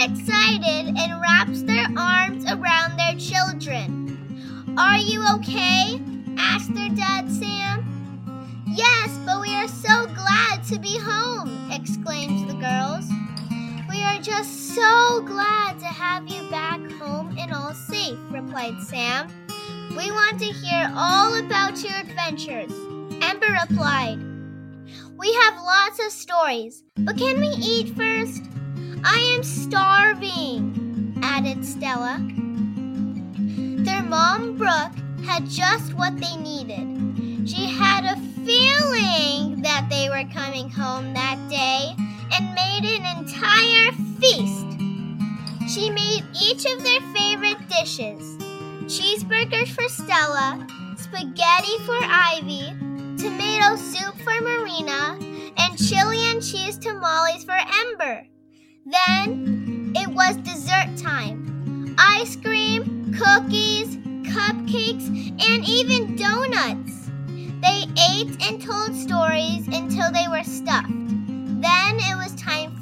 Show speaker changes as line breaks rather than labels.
excited and wraps their arms around their children. "Are you okay?" asked their dad, Sam. "Yes, but we are so glad to be home," exclaimed the girls. "We are just so glad to have you back home and all safe," replied Sam. "We want to hear all about your adventures," Ember replied. "We have lots of stories, but can we eat first?" "I am starving," added Stella. Their mom, Brooke, had just what they needed. She had a feeling that they were coming home that day and made an entire feast. She made each of their favorite dishes: cheeseburgers for Stella, spaghetti for Ivy, tomato soup for Marina, and chili and cheese tamales for Ember. Then it was dessert time. Ice cream, cookies, cupcakes, and even donuts. They ate and told stories until they were stuffed. Then it was time